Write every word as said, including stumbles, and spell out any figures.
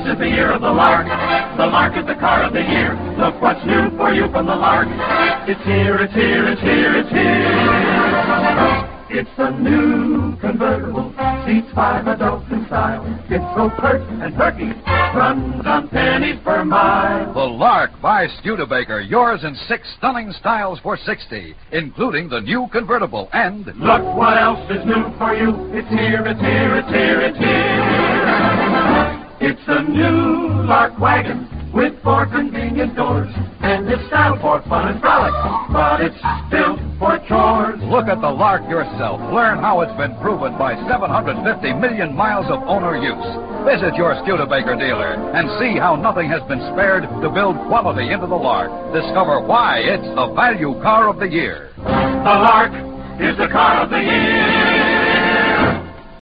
is the year of the Lark. The Lark is the car of the year. Look what's new for you from the Lark. It's here, it's here, it's here, it's here. It's a new convertible, seats five adults in style. It's so pert and perky, runs on pennies per mile. The Lark by Studebaker, yours in six stunning styles for sixty, including the new convertible and... Look what else is new for you. It's here, it's here, it's here, it's here. It's a new Lark wagon with four convenient doors, and it's style for fun and frolic, but it's built for chores. Look at the Lark yourself. Learn how it's been proven by seven hundred fifty million miles of owner use. Visit your Studebaker dealer and see how nothing has been spared to build quality into the Lark. Discover why it's the value car of the year. The Lark is the car of the year.